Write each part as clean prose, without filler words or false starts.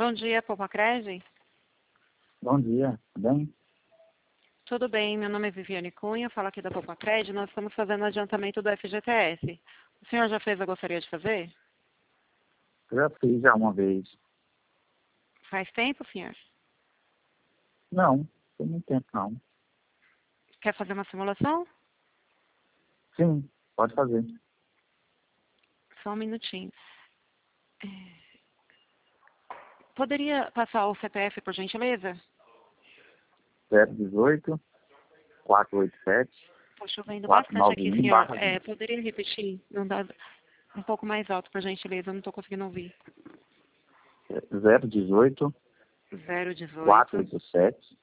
Bom dia, Popacred. Bom dia, tudo bem? Tudo bem, meu nome é Viviane Cunha, falo aqui da Popacred. Nós estamos fazendo adiantamento do FGTS. O senhor já fez ou gostaria de fazer? Eu já fiz já uma vez. Faz tempo, senhor? Não, tem muito tempo não. Quer fazer uma simulação? Sim, pode fazer. Só um minutinho. Poderia passar o CPF, por gentileza? 018 487 Estou chovendo bastante aqui, 491 senhor. barra 20. Poderia repetir? Não dá um pouco mais alto, por gentileza. Eu não estou conseguindo ouvir. 018 018 487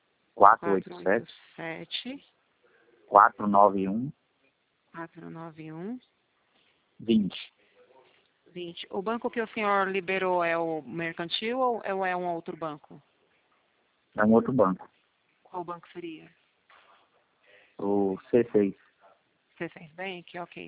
487 491 491 20. 20. O banco que o senhor liberou é o mercantil ou é um outro banco? É um outro banco, Qual banco seria? o C6. C6 Bank? Ok.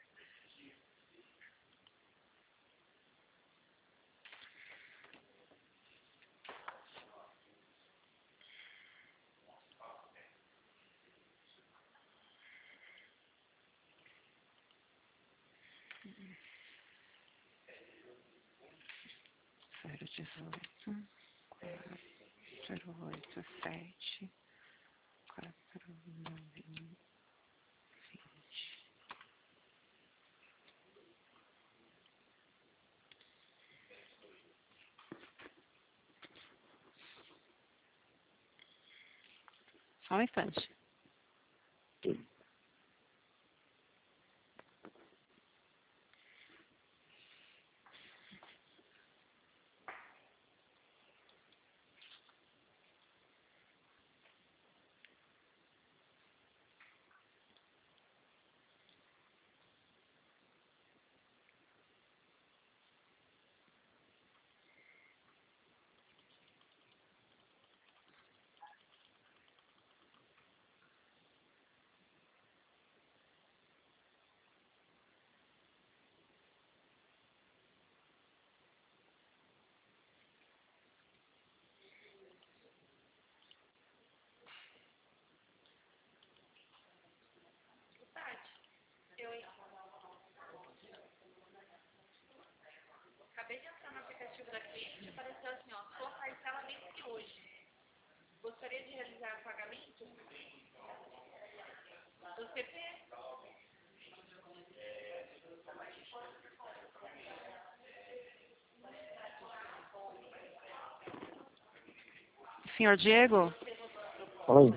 Zero 087 491 20. Só um instante. Acabei de entrar no aplicativo da cliente e apareceu assim, ó, sua parcela vence hoje. Gostaria de realizar o pagamento do CP? Senhor Diego, Oi,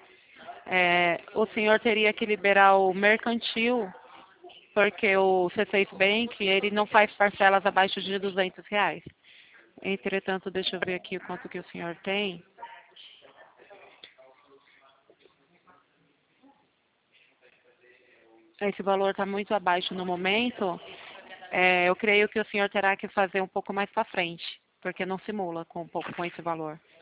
o senhor teria que liberar o mercantil, porque o C6 Bank, ele não faz parcelas abaixo de R$ 200. Entretanto, deixa eu ver aqui o quanto que o senhor tem. Esse valor está muito abaixo no momento. Eu creio que o senhor terá que fazer um pouco mais para frente, porque não simula com esse valor.